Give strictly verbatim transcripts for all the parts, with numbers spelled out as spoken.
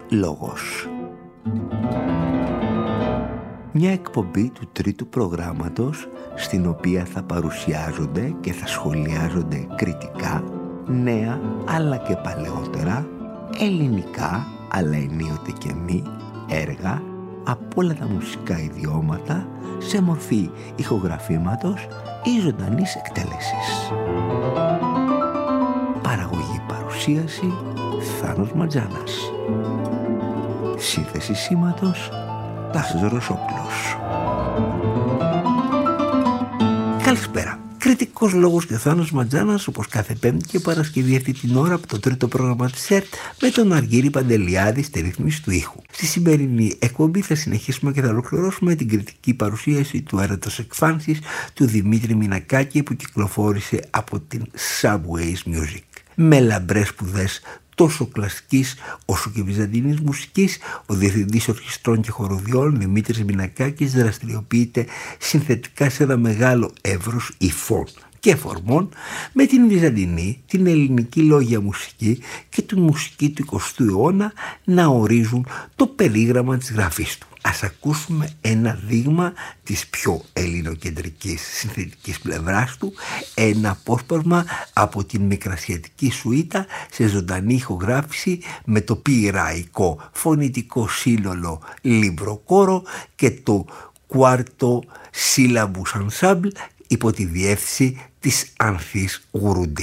λόγος. Μια εκπομπή του τρίτου προγράμματος στην οποία θα παρουσιάζονται και θα σχολιάζονται κριτικά νέα αλλά και παλαιότερα, ελληνικά αλλά ενίοτε και μη έργα από όλα τα μουσικά ιδιώματα σε μορφή ηχογραφήματος ή ζωντανής εκτέλεσης. Παραγωγή παρουσίαση Θάνος Ματζάνας. Σύνθεση σήματος Τάσος Ρωσόπουλος. Καλησπέρα. Κριτικός λόγος και Θάνος Ματζάνας, όπως κάθε Πέμπτη και Παρασκευή αυτή την ώρα από το τρίτο πρόγραμμα της ΕΡΤ, με τον Αργύρη Παντελιάδη στη ρύθμιση του ήχου. Στη σημερινή εκπομπή θα συνεχίσουμε και θα ολοκληρώσουμε την κριτική παρουσίαση του έρωτος εκφάνσης του Δημήτρη Μινακάκη που κυκλοφόρησε από την Subways Music. Με λαμπρές σπουδές τόσο κλασικής όσο και βυζαντινής μουσικής, ο διευθυντής ορχιστρών και χοροδιών Δημήτρης Μινακάκης δραστηριοποιείται συνθετικά σε ένα μεγάλο εύρος υφών και φορμών με την βυζαντινή, την ελληνική λόγια μουσική και τη μουσική του εικοστού αιώνα να ορίζουν το περίγραμμα της γραφής του. Ας ακούσουμε ένα δείγμα της πιο ελληνοκεντρικής συνθετικής πλευράς του, ένα απόσπασμα από την μικρασιατική σουίτα σε ζωντανή ηχογράφηση με το πυραϊκό φωνητικό σύνολο Λιμπροκόρο και το κουάρτο σύλλαμπους ενσάμπλ υπό τη διεύθυνση της Ανθής Γουρούντι.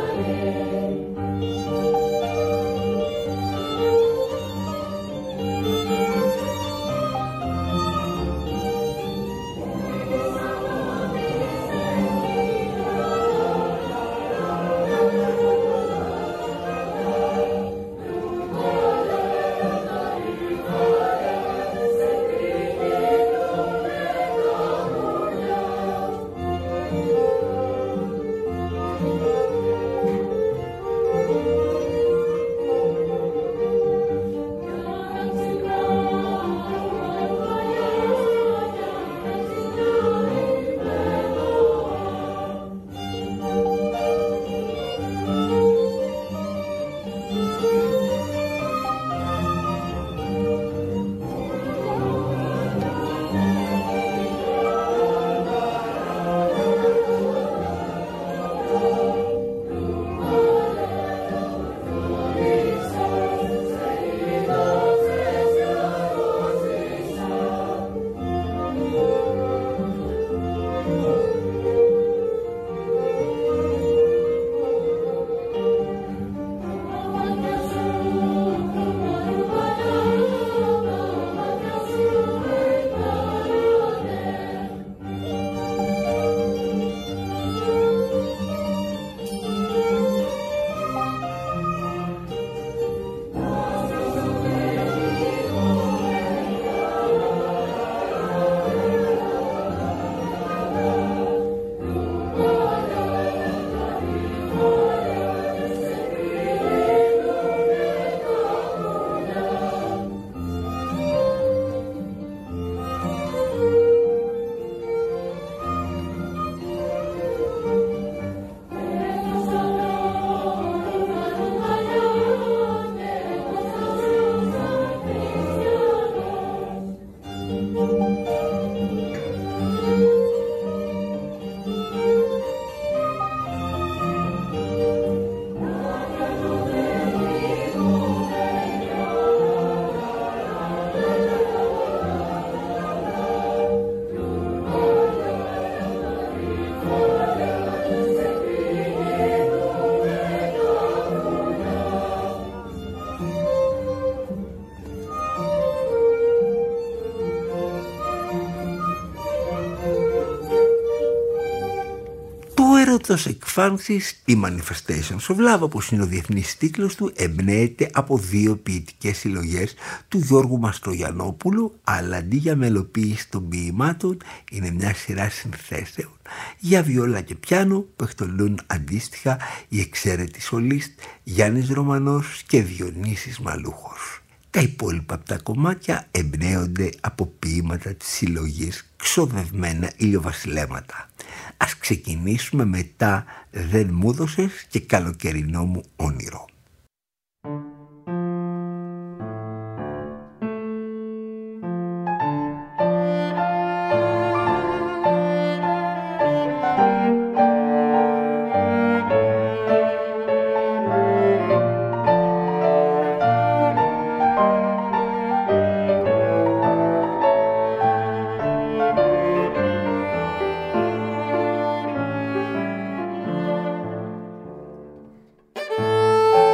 Thank you. αυτός εκφάνσης, η Manifestations of Love, όπως είναι ο διεθνής τίτλος του, εμπνέεται από δύο ποιητικές συλλογές του Γιώργου Μαστρογιαννόπουλου, αλλά αντί για μελοποίηση των ποιημάτων είναι μια σειρά συνθέσεων για βιόλα και πιάνο που εκτελούν αντίστοιχα η εξαίρετη σολίστ Γιάννης Ρωμανός και Διονύσης Μαλούχος. Τα υπόλοιπα από τα κομμάτια εμπνέονται από ποίηματα της συλλογής Ξοδευμένα ηλιοβασιλέματα. Ας ξεκινήσουμε μετά «Δεν μου δώσες» και «Καλοκαιρινό μου όνειρο». Thank you.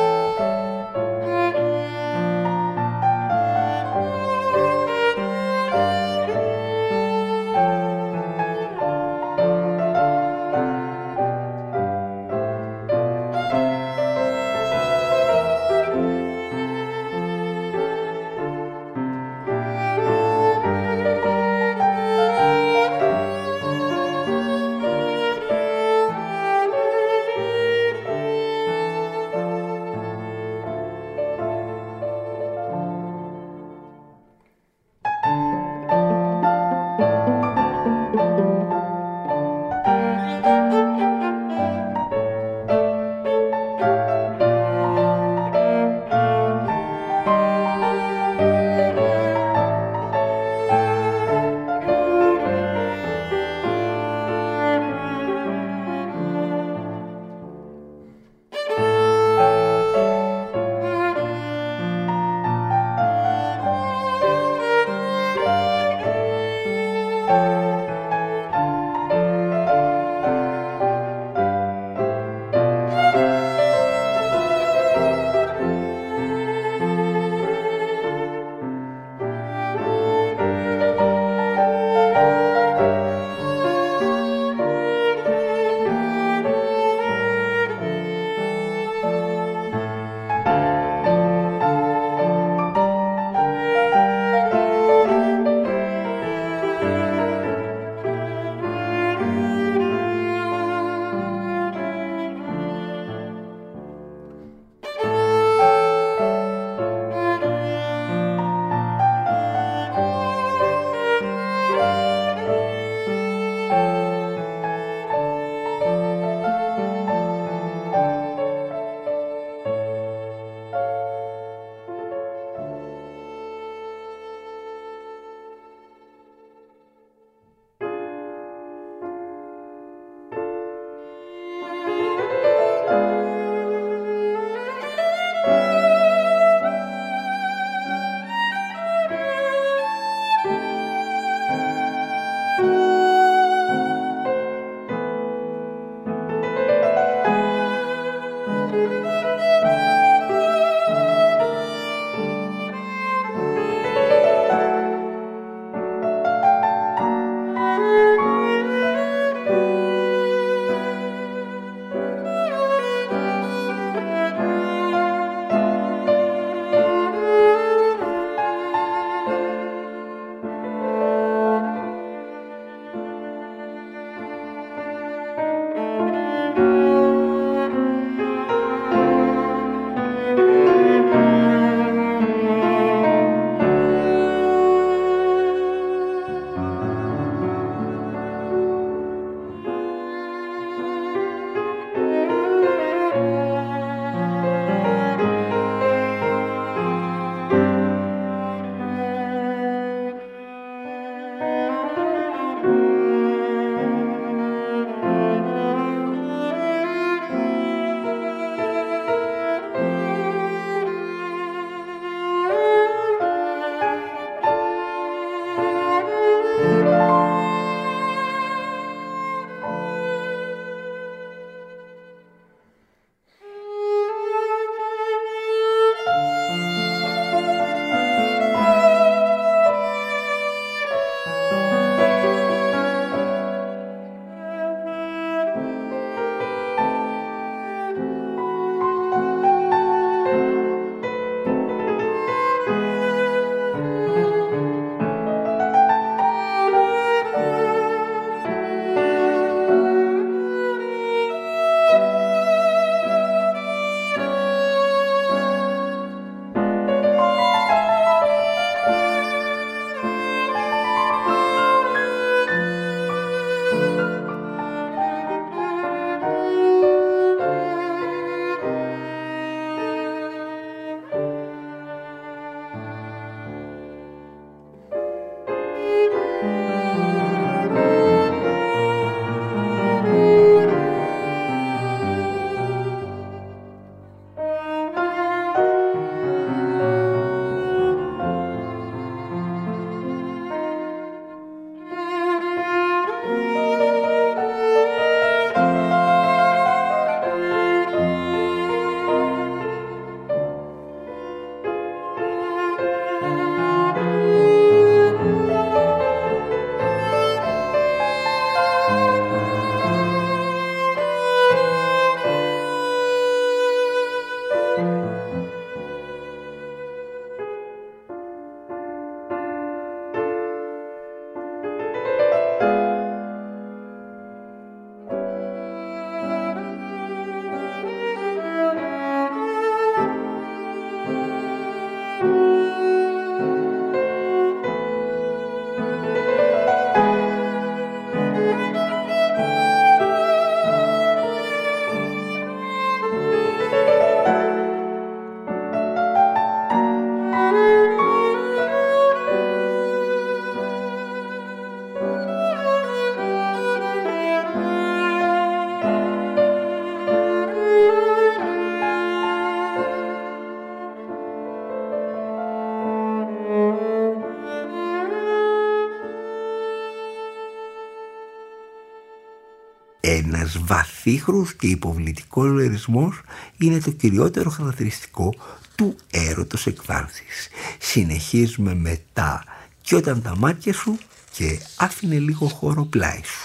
Ένας βαθύχρος και υποβλητικός λυρισμός είναι το κυριότερο χαρακτηριστικό του έρωτος εκφάνσης. Συνεχίζουμε μετά «Κι όταν τα μάτια σου» και «Άφηνε λίγο χώρο πλάι σου».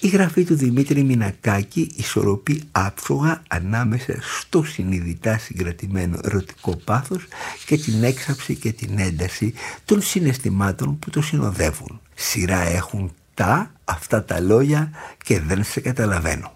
Η γραφή του Δημήτρη Μινακάκη ισορροπεί άψογα ανάμεσα στο συνειδητά συγκρατημένο ερωτικό πάθος και την έξαψη και την ένταση των συναισθημάτων που το συνοδεύουν. Σειρά έχουν τα αυτά τα λόγια και δεν σε καταλαβαίνω.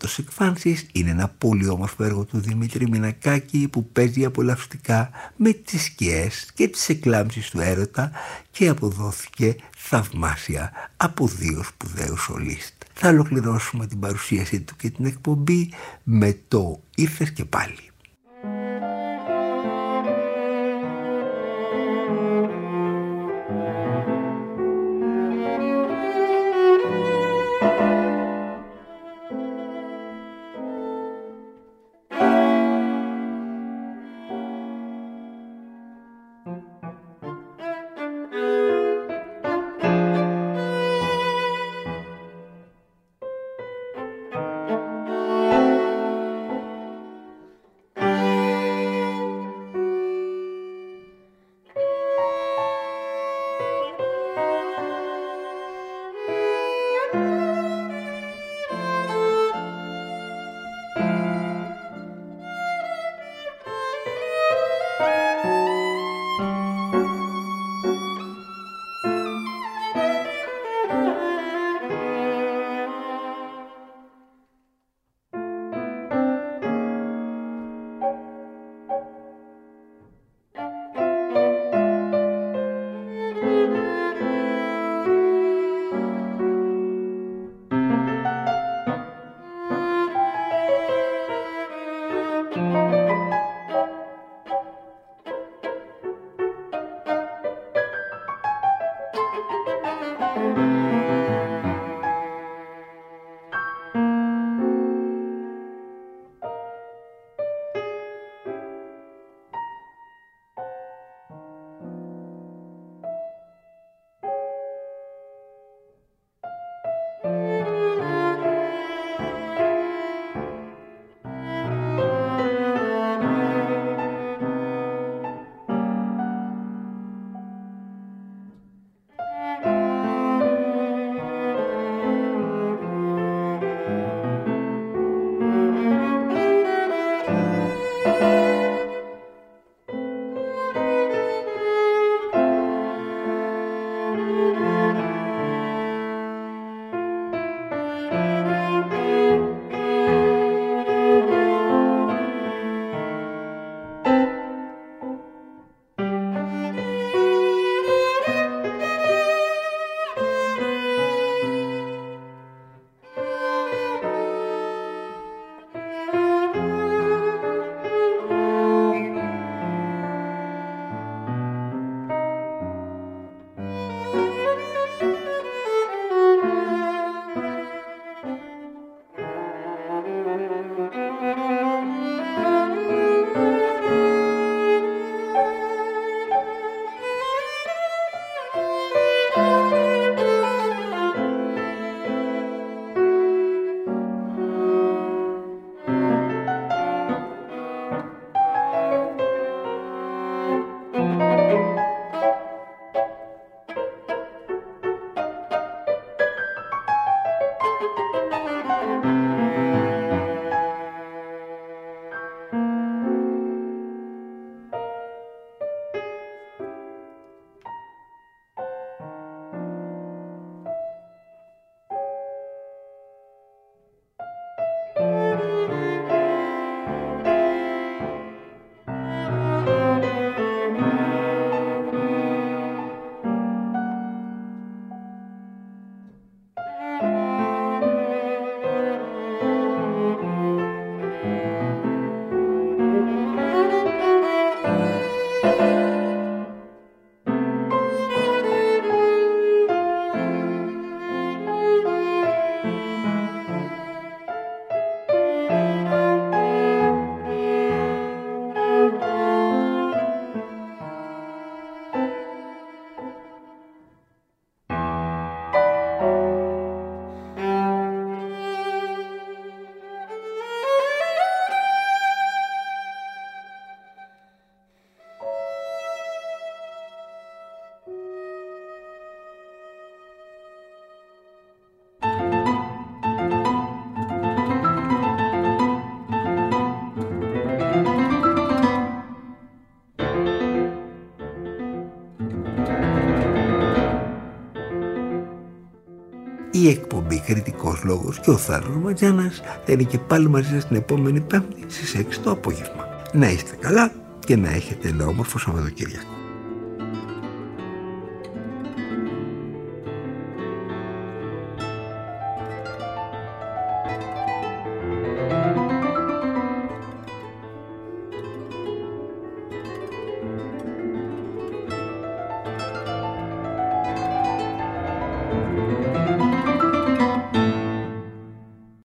Κράτος εκφάνσης είναι ένα πολύ όμορφο έργο του Δημήτρη Μινακάκη που παίζει απολαυστικά με τις σκιές και τις εκλάμψεις του έρωτα και αποδόθηκε θαυμάσια από δύο σπουδαίους σολίστ. Θα ολοκληρώσουμε την παρουσίαση του και την εκπομπή με το «Ήρθες και πάλι». η εκπομπή Κριτικός Λόγος και ο Θάνος Ματζάνας θα είναι και πάλι μαζί σας την επόμενη Πέμπτη στις έξι το απόγευμα. Να είστε καλά και να έχετε ένα όμορφο Σαββατοκύριακο.